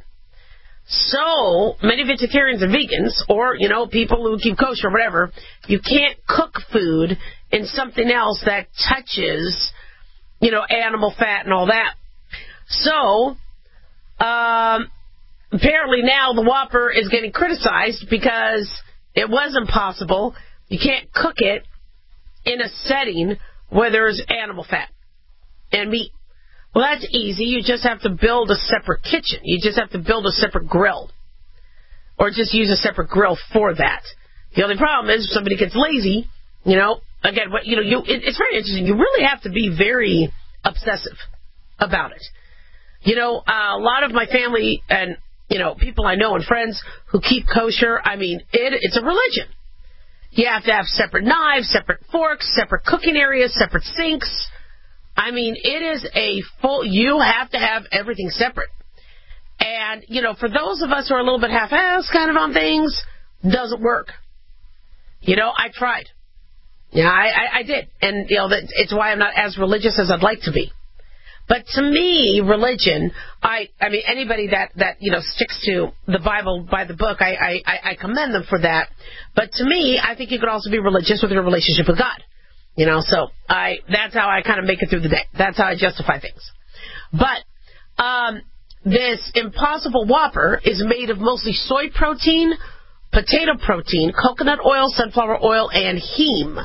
So many vegetarians and vegans, or, you know, people who keep kosher or whatever, you can't cook food in something else that touches, you know, animal fat and all that. So, um, apparently now the Whopper is getting criticized because it was impossible. You can't cook it in a setting where there's animal fat and meat. Well, that's easy. You just have to build a separate kitchen. You just have to build a separate grill. Or just use a separate grill for that. The only problem is if somebody gets lazy, you know, again, what you know, you it, it's very interesting. You really have to be very obsessive about it. You know, uh, a lot of my family and, you know, people I know and friends who keep kosher, I mean, it, it's a religion. You have to have separate knives, separate forks, separate cooking areas, separate sinks. I mean, it is a full, you have to have everything separate. And, you know, for those of us who are a little bit half-assed kind of on things, doesn't work. You know, I tried. Yeah, I, I, I did. And, you know, that, it's why I'm not as religious as I'd like to be. But to me, religion, I, I mean, anybody that, that, you know, sticks to the Bible by the book, I, I, I commend them for that. But to me, I think you could also be religious with your relationship with God. You know, so I that's how I kind of make it through the day. That's how I justify things. But um, this Impossible Whopper is made of mostly soy protein, potato protein, coconut oil, sunflower oil, and heme.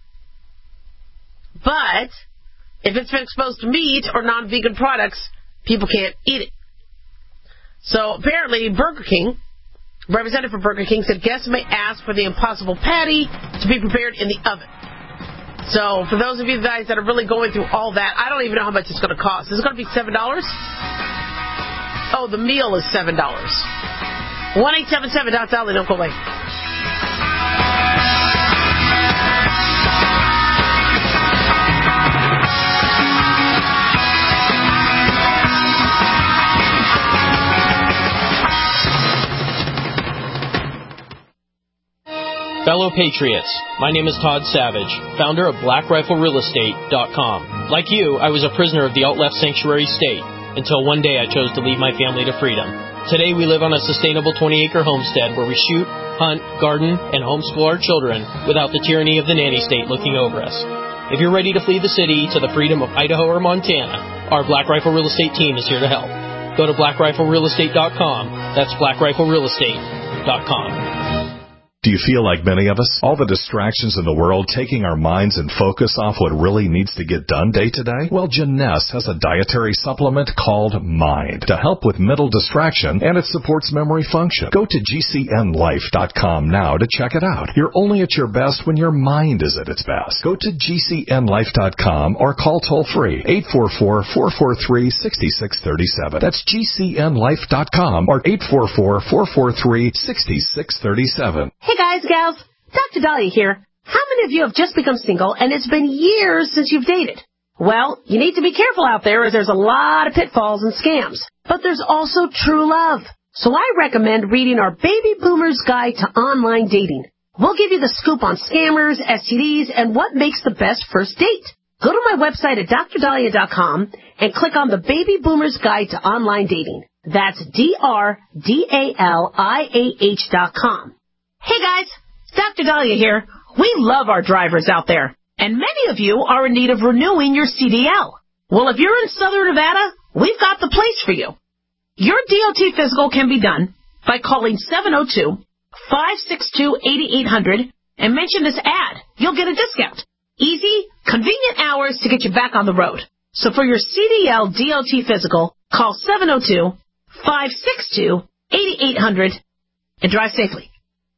But if it's been exposed to meat or non-vegan products, people can't eat it. So apparently Burger King, representative for Burger King, said guests may ask for the Impossible Patty to be prepared in the oven. So, for those of you guys that are really going through all that, I don't even know how much it's going to cost. Is it going to be seven dollars? Oh, the meal is seven dollars. one eight seven seven dot Dolly, don't go away. Fellow Patriots, my name is Todd Savage, founder of Black Rifle Real Estate dot com. Like you, I was a prisoner of the alt-left sanctuary state, until one day I chose to leave my family to freedom. Today we live on a sustainable twenty-acre homestead where we shoot, hunt, garden, and homeschool our children without the tyranny of the nanny state looking over us. If you're ready to flee the city to the freedom of Idaho or Montana, our Black Rifle Real Estate team is here to help. Go to Black Rifle Real Estate dot com. That's Black Rifle Real Estate dot com. Do you feel like many of us? All the distractions in the world taking our minds and focus off what really needs to get done day to day? Well, Jeunesse has a dietary supplement called Mind to help with mental distraction, and it supports memory function. Go to G C N life dot com now to check it out. You're only at your best when your mind is at its best. Go to G C N life dot com or call toll-free eight four four, four four three, six six three seven. That's G C N life dot com or eight four four, four four three, six six three seven. Hey guys, gals, Doctor Dahlia here. How many of you have just become single and it's been years since you've dated? Well, you need to be careful out there as there's a lot of pitfalls and scams. But there's also true love. So I recommend reading our Baby Boomer's Guide to Online Dating. We'll give you the scoop on scammers, S T Ds, and what makes the best first date. Go to my website at Dr Dahlia dot com and click on the Baby Boomer's Guide to Online Dating. That's D R D A L I A H dot com. Hey guys, Doctor Dahlia here. We love our drivers out there, and many of you are in need of renewing your C D L. Well, if you're in Southern Nevada, we've got the place for you. Your D O T physical can be done by calling seven oh two, five six two, eight eight hundred and mention this ad. You'll get a discount. Easy, convenient hours to get you back on the road. So for your C D L D O T physical, call seven oh two, five six two, eight eight hundred and drive safely.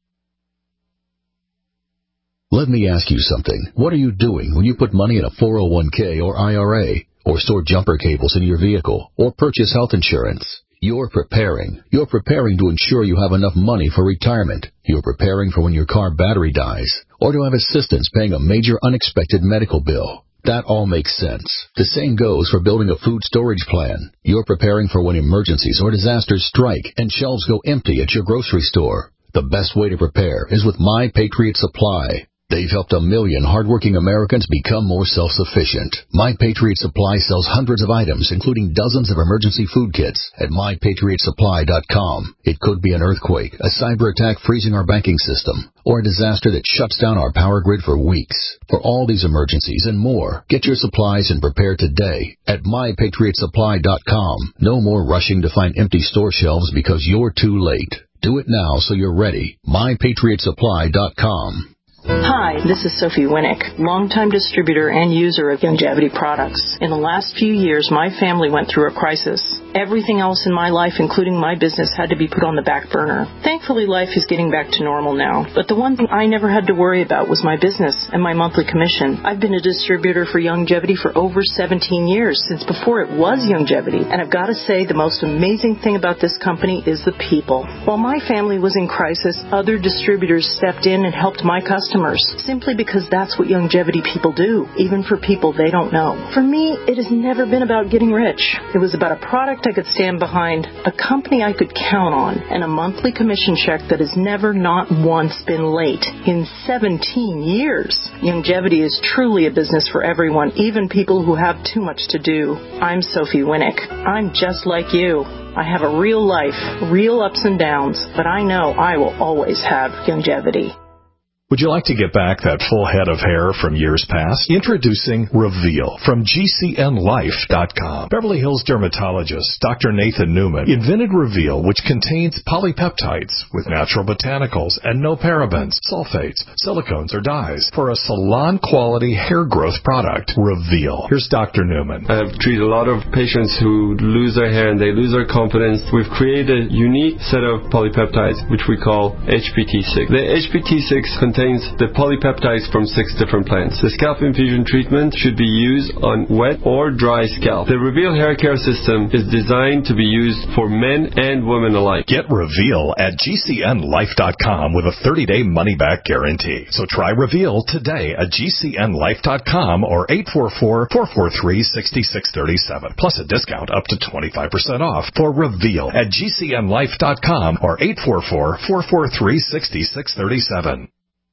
Let me ask you something. What are you doing when you put money in a four oh one k or I R A, or store jumper cables in your vehicle, or purchase health insurance? You're preparing. You're preparing to ensure you have enough money for retirement. You're preparing for when your car battery dies, or to have assistance paying a major unexpected medical bill. That all makes sense. The same goes for building a food storage plan. You're preparing for when emergencies or disasters strike and shelves go empty at your grocery store. The best way to prepare is with My Patriot Supply. They've helped a million hardworking Americans become more self-sufficient. My Patriot Supply sells hundreds of items, including dozens of emergency food kits at my patriot supply dot com. It could be an earthquake, a cyber attack freezing our banking system, or a disaster that shuts down our power grid for weeks. For all these emergencies and more, get your supplies and prepare today at my patriot supply dot com. No more rushing to find empty store shelves because you're too late. Do it now so you're ready. my patriot supply dot com. Hi, this is Sophie Winnick, longtime distributor and user of Youngevity products. In the last few years, my family went through a crisis. Everything else in my life, including my business, had to be put on the back burner. Thankfully, life is getting back to normal now. But the one thing I never had to worry about was my business and my monthly commission. I've been a distributor for Youngevity for over seventeen years, since before it was Youngevity. And I've got to say, the most amazing thing about this company is the people. While my family was in crisis, other distributors stepped in and helped my customers, simply because that's what Youngevity people do, even for people they don't know. For me, it has never been about getting rich. It was about a product I could stand behind, a company I could count on, and a monthly commission check that has never not once been late in seventeen years. Youngevity is truly a business for everyone, even people who have too much to do. I'm Sophie Winnick. I'm just like you. I have a real life, real ups and downs, but I know I will always have Youngevity. Would you like to get back that full head of hair from years past? Introducing Reveal from G C N life dot com. Beverly Hills dermatologist Doctor Nathan Newman invented Reveal, which contains polypeptides with natural botanicals and no parabens, sulfates, silicones, or dyes for a salon-quality hair growth product. Reveal. Here's Doctor Newman. I have treated a lot of patients who lose their hair and they lose their confidence. We've created a unique set of polypeptides, which we call H P T six. The H P T six contains the polypeptides from six different plants. The scalp infusion treatment should be used on wet or dry scalp. The Reveal hair care system is designed to be used for men and women alike. Get Reveal at G C N life dot com with a thirty-day money-back guarantee. So try Reveal today at G C N life dot com or eight four four, four four three, six six three seven. Plus a discount up to twenty-five percent off for Reveal at G C N life dot com or eight four four, four four three, six six three seven.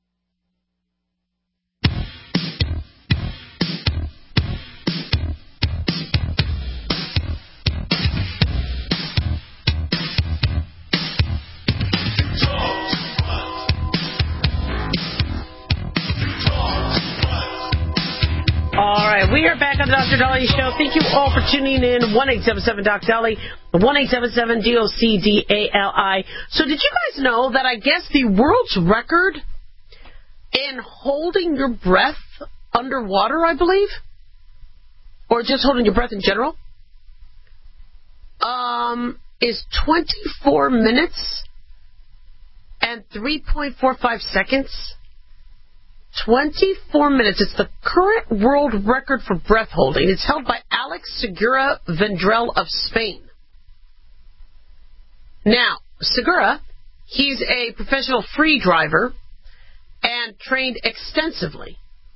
We are back on the Doctor Dolly Show. Thank you all for tuning in. one eight seven seven Doc Dolly, one eight seven seven D O C D A L I. So did you guys know that I guess the world's record in holding your breath underwater, I believe, or just holding your breath in general, um, is twenty-four minutes and three point four five seconds? twenty-four minutes. It's the current world record for breath holding. It's held by Alex Segura Vendrell of Spain. Now, Segura, he's a professional free driver and trained extensively.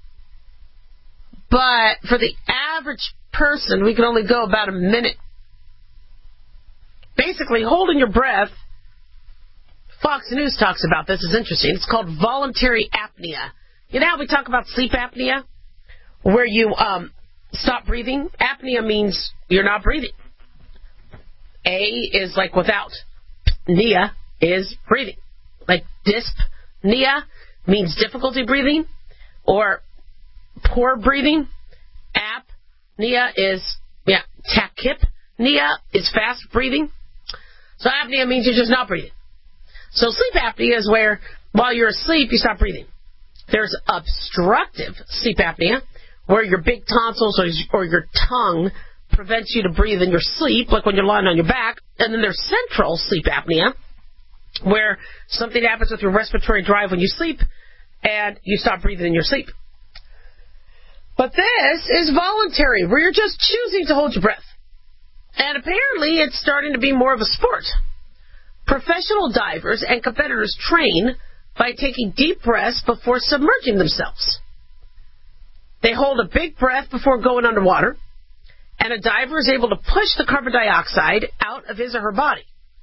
But for the average person, we can only go about a minute. Basically, holding your breath, Fox News talks about this. It's interesting. It's called voluntary apnea. You know how we talk about sleep apnea, where you um, stop breathing? Apnea means you're not breathing. A is like without. Apnea is breathing. Like dyspnea means difficulty breathing or poor breathing. Apnea is, yeah, tachypnea is fast breathing. So apnea means you're just not breathing. So sleep apnea is where while you're asleep you stop breathing. There's obstructive sleep apnea where your big tonsils or, or your tongue prevents you to breathe in your sleep, like when you're lying on your back. And then there's central sleep apnea, where something happens with your respiratory drive when you sleep, and you stop breathing in your sleep. But this is voluntary, where you're just choosing to hold your breath. And apparently it's starting to be more of a sport. Professional divers and competitors train by taking deep breaths before submerging themselves. They hold a big breath before going underwater, and a diver is able to push the carbon dioxide out of his or her body.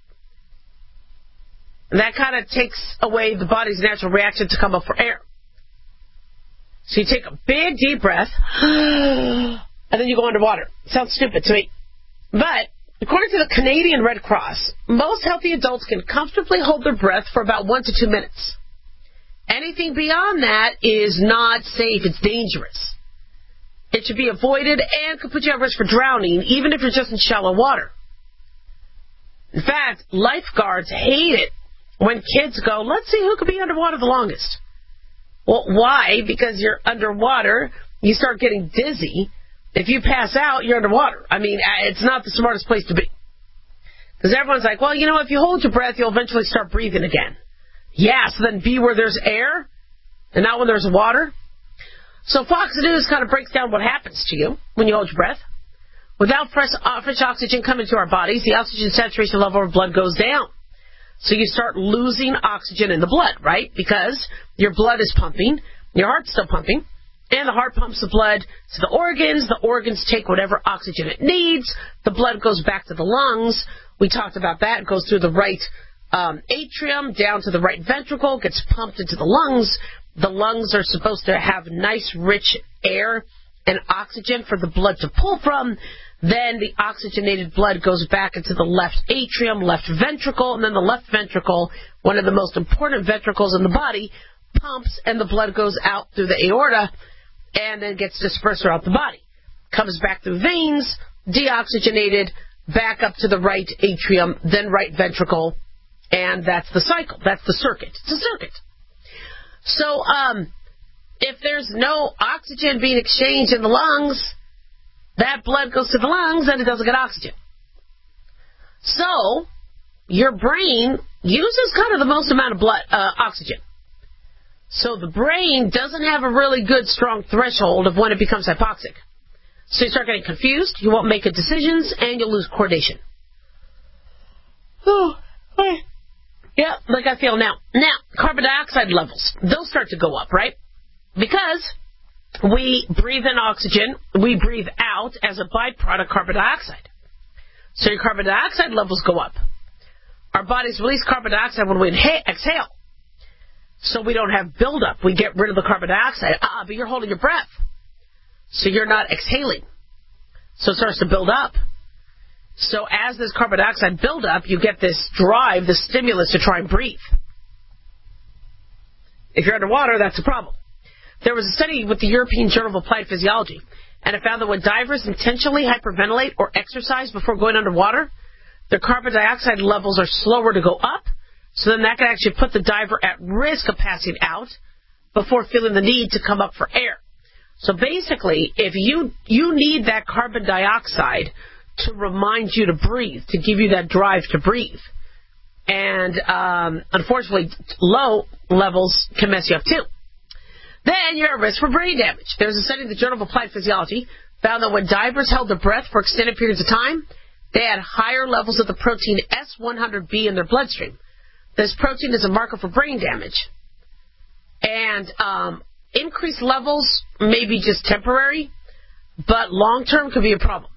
And that kind of takes away the body's natural reaction to come up for air. So you take a big, deep breath, and then you go underwater. Sounds stupid to me. But according to the Canadian Red Cross, most healthy adults can comfortably hold their breath for about one to two minutes. Anything beyond that is not safe. It's dangerous. It should be avoided and could put you at risk for drowning, even if you're just in shallow water. In fact, lifeguards hate it when kids go, let's see who can be underwater the longest. Well, why? Because you're underwater, you start getting dizzy. If you pass out, you're underwater. I mean, it's not the smartest place to be. Because everyone's like, well, you know, if you hold your breath, you'll eventually start breathing again. Yeah, so then be where there's air and not when there's water. So Fox News kind of breaks down what happens to you when you hold your breath. Without fresh, uh, fresh oxygen coming to our bodies, the oxygen saturation level of blood goes down. So you start losing oxygen in the blood, right? Because your blood is pumping, your heart's still pumping, and the heart pumps the blood to the organs. The organs take whatever oxygen it needs. The blood goes back to the lungs. We talked about that. It goes through the right um, atrium down to the right ventricle, gets pumped into the lungs. The lungs are supposed to have nice, rich air and oxygen for the blood to pull from. Then the oxygenated blood goes back into the left atrium, left ventricle, and then the left ventricle, one of the most important ventricles in the body, pumps and the blood goes out through the aorta and then gets dispersed throughout the body. Comes back through veins, deoxygenated, back up to the right atrium, then right ventricle, and that's the cycle. That's the circuit. It's a circuit. So, um, if there's no oxygen being exchanged in the lungs, that blood goes to the lungs and it doesn't get oxygen. So, your brain uses kind of the most amount of blood, uh, oxygen. So the brain doesn't have a really good, strong threshold of when it becomes hypoxic. So you start getting confused, you won't make good decisions, and you'll lose coordination. Oh, okay. Yeah, like I feel now. Now, carbon dioxide levels, those start to go up, right? Because we breathe in oxygen, we breathe out as a byproduct carbon dioxide. So your carbon dioxide levels go up. Our bodies release carbon dioxide when we exhale. So we don't have buildup. We get rid of the carbon dioxide. Ah, but you're holding your breath. So you're not exhaling. So it starts to build up. So as this carbon dioxide build up, you get this drive, this stimulus to try and breathe. If you're underwater, that's a problem. There was a study with the European Journal of Applied Physiology, and it found that when divers intentionally hyperventilate or exercise before going underwater, their carbon dioxide levels are slower to go up, so then that can actually put the diver at risk of passing out before feeling the need to come up for air. So basically, if you you need that carbon dioxide to remind you to breathe, to give you that drive to breathe. And um, unfortunately, low levels can mess you up too. Then you're at risk for brain damage. There's a study in the Journal of Applied Physiology found that when divers held their breath for extended periods of time, they had higher levels of the protein S one hundred B in their bloodstream. This protein is a marker for brain damage. And um, increased levels may be just temporary, but long-term could be a problem.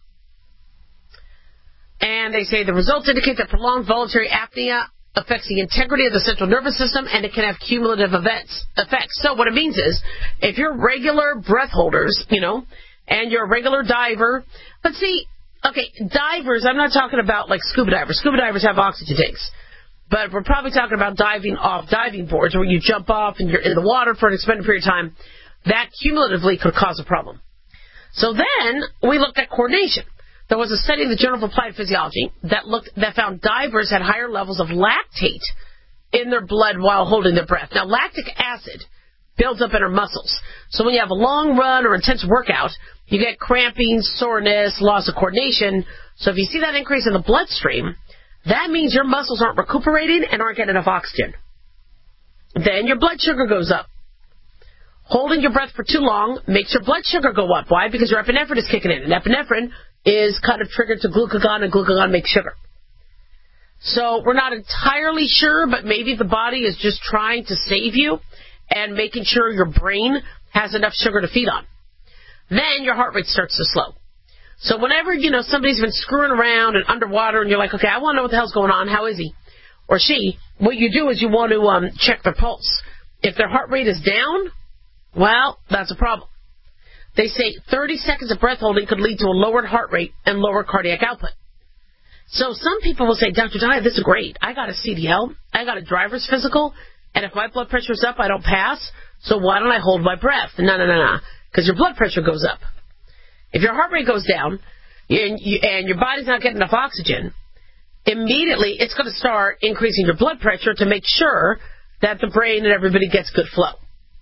And they say the results indicate that prolonged voluntary apnea affects the integrity of the central nervous system, and it can have cumulative events, effects. So what it means is, if you're regular breath holders, you know, and you're a regular diver, but see, Okay, divers, I'm not talking about like scuba divers. Scuba divers have oxygen tanks. But we're probably talking about diving off diving boards where you jump off and you're in the water for an extended period of time. That cumulatively could cause a problem. So then we looked at coordination. There was a study in the Journal of Applied Physiology that looked that found divers had higher levels of lactate in their blood while holding their breath. Now, lactic acid builds up in our muscles. So when you have a long run or intense workout, you get cramping, soreness, loss of coordination. So if you see that increase in the bloodstream, that means your muscles aren't recuperating and aren't getting enough oxygen. Then your blood sugar goes up. Holding your breath for too long makes your blood sugar go up. Why? Because your epinephrine is kicking in. And epinephrine is kind of triggered to glucagon, and glucagon makes sugar. So we're not entirely sure, but maybe the body is just trying to save you and making sure your brain has enough sugar to feed on. Then your heart rate starts to slow. So whenever, you know, somebody's been screwing around and underwater and you're like, okay, I want to know what the hell's going on. How is he or she? What you do is you want to um, check their pulse. If their heart rate is down, well, that's a problem. They say thirty seconds of breath holding could lead to a lowered heart rate and lower cardiac output. So some people will say, Doctor Dahlia, this is great. I got a C D L, I got a driver's physical, and if my blood pressure is up, I don't pass, so why don't I hold my breath? No, no, no, no, because your blood pressure goes up. If your heart rate goes down and, you, and your body's not getting enough oxygen, immediately it's going to start increasing your blood pressure to make sure that the brain and everybody gets good flow.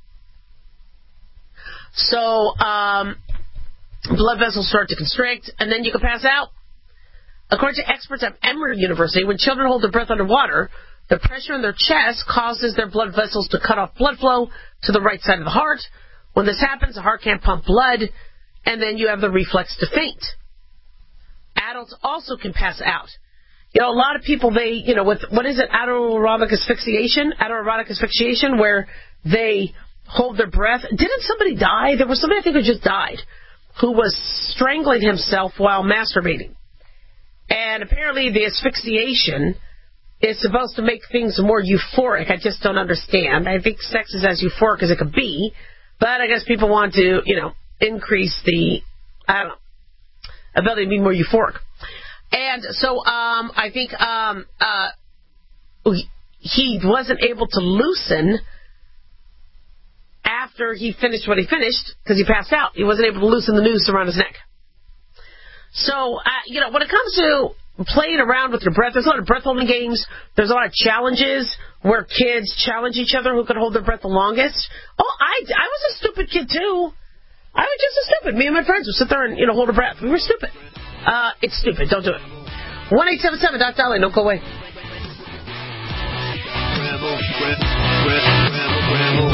So um, blood vessels start to constrict, and then you can pass out. According to experts at Emory University, when children hold their breath underwater, the pressure in their chest causes their blood vessels to cut off blood flow to the right side of the heart. When this happens, the heart can't pump blood, and then you have the reflex to faint. Adults also can pass out. You know, a lot of people, they, you know, with, what is it, autoerotic asphyxiation? Autoerotic asphyxiation, where they hold their breath. Didn't somebody die? There was somebody, I think, who just died, who was strangling himself while masturbating. And apparently the asphyxiation is supposed to make things more euphoric. I just don't understand. I think sex is as euphoric as it could be, but I guess people want to, you know, increase the, I don't know, ability to be more euphoric. And so um, I think um, uh, he wasn't able to loosen after he finished what he finished because he passed out. He wasn't able to loosen the noose around his neck. So, uh, you know, when it comes to playing around with your breath, there's a lot of breath-holding games. There's a lot of challenges where kids challenge each other who can hold their breath the longest. Oh, I, I was a stupid kid, too. I was just a stupid. Me and my friends would sit there and, you know, hold a breath. We were stupid. Uh, it's stupid. Don't do it. one eight seven seven, Doctor Dahlia. Don't go away. Rebel, rebel, rebel, rebel,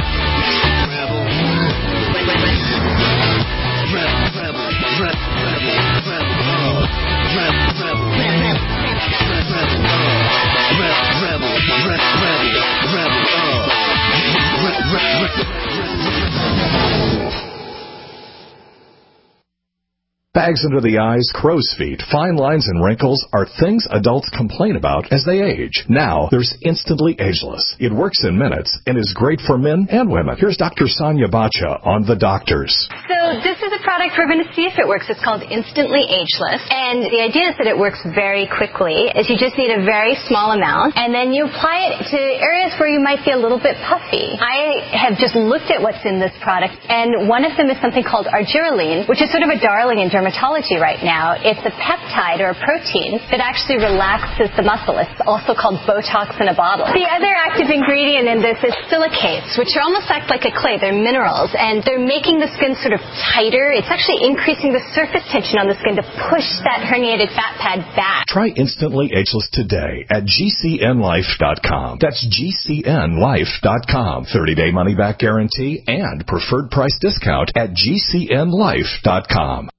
Bags under the eyes, crow's feet, fine lines, and wrinkles are things adults complain about as they age. Now, there's Instantly Ageless. It works in minutes and is great for men and women. Here's Doctor Sonia Bacha on The Doctors. So this is a product we're going to see if it works. It's called Instantly Ageless. And the idea is that it works very quickly. Is you just need a very small amount, and then you apply it to areas where you might be a little bit puffy. I have just looked at what's in this product, and one of them is something called argireline, which is sort of a darling in dermatology right now. It's a peptide or a protein that actually relaxes the muscle. It's also called Botox in a bottle. The other active ingredient in this is silicates, which are almost act like a clay. They're minerals, and they're making the skin sort of tighter. It's actually increasing the surface tension on the skin to push that herniated fat pad back. Try Instantly Ageless today at G C N life dot com. That's G C N life dot com. thirty-day money-back guarantee and preferred price discount at G C N life dot com.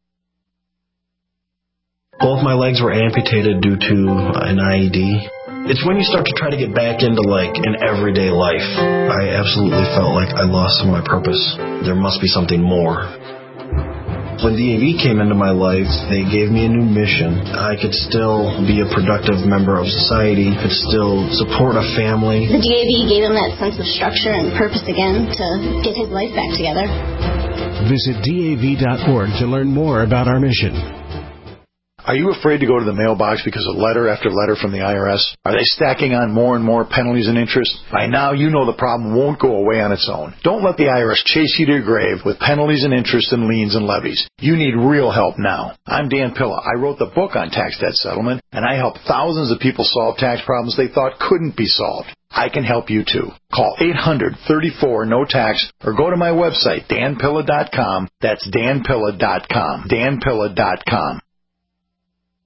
Both my legs were amputated due to an I E D. It's when you start to try to get back into, like, an everyday life. I absolutely felt like I lost some of my purpose. There must be something more. When D A V came into my life, they gave me a new mission. I could still be a productive member of society, could still support a family. The D A V gave him that sense of structure and purpose again to get his life back together. Visit D A V dot org to learn more about our mission. Are you afraid to go to the mailbox because of letter after letter from the I R S? Are they stacking on more and more penalties and interest? By now, you know the problem won't go away on its own. Don't let the I R S chase you to your grave with penalties and interest and liens and levies. You need real help now. I'm Dan Pilla. I wrote the book on tax debt settlement, and I help thousands of people solve tax problems they thought couldn't be solved. I can help you too. Call eight hundred, thirty-four, no tax or go to my website, dan pilla dot com. That's dan pilla dot com. dan pilla dot com.